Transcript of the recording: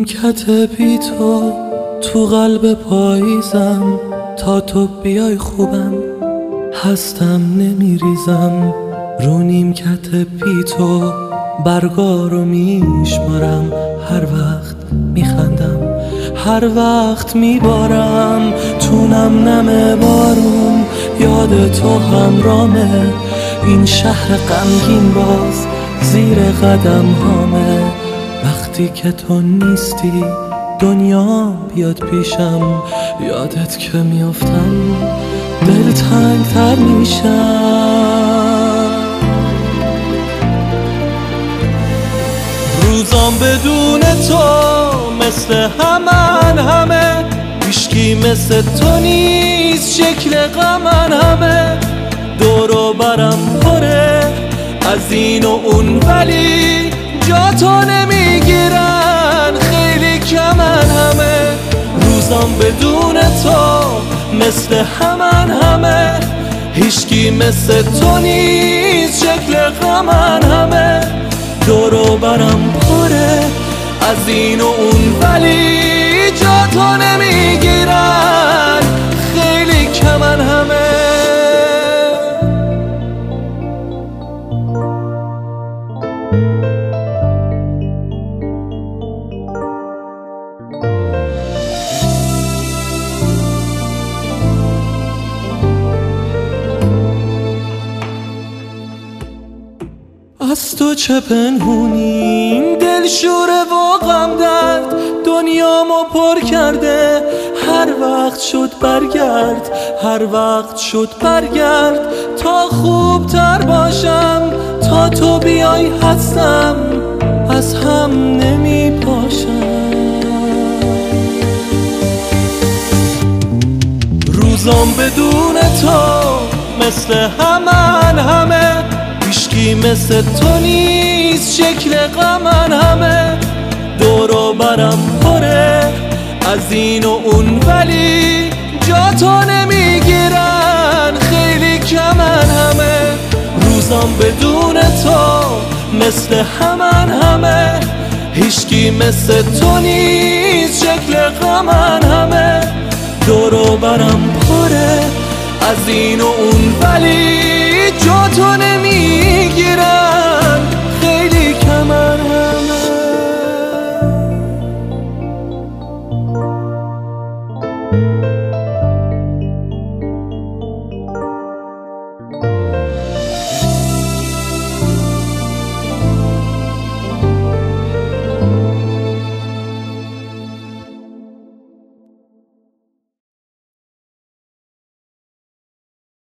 نیمکت بی تو قلب پاییزم، تا تو بیای خوبم هستم نمیریزم. رو نیمکت بی تو برگارو میشمارم، هر وقت میخندم هر وقت میبارم. تو نم بارون یاد تو همرامه، این شهر غمگین باز زیر قدم هامه. وقتی که تو نیستی دنیا بیاد پیشم، یادت که میافتم دلتنگ تر میشم. روزام بدون تو مثل همه، هیچکی مثل تو نیست، شکل غمن همه. دور و برم پره از این و اون، ولی جا تو نمیگیرن، خیلی کمن همه. روزام بدون تو مثل همه، هیچکی مثل تو نیست، شکل غمن همه. دور و برم پره از این و اون، ولی جا تو نمیگیرن، خیلی کمن همه. از تو چه پنهونی، دل شوره و غم درد دنیامو پر کرده. هر وقت شد برگرد، هر وقت شد برگرد، تا خوب تر باشم. تا تو بیای هستم از هم نمی پاشم. روزام بدون تو مثل همه، هیچکی مثل تو نیست، شکل غمن همه. دور و برم پره از این و اون، ولی جا تو نمیگیرن، خیلی کمن همه. روزام بدون تو مثل همه، هیچکی مثل تو نیست، شکل غمن همه. دور و برم پره از این و اون، ولی جا تو نمیگیرم.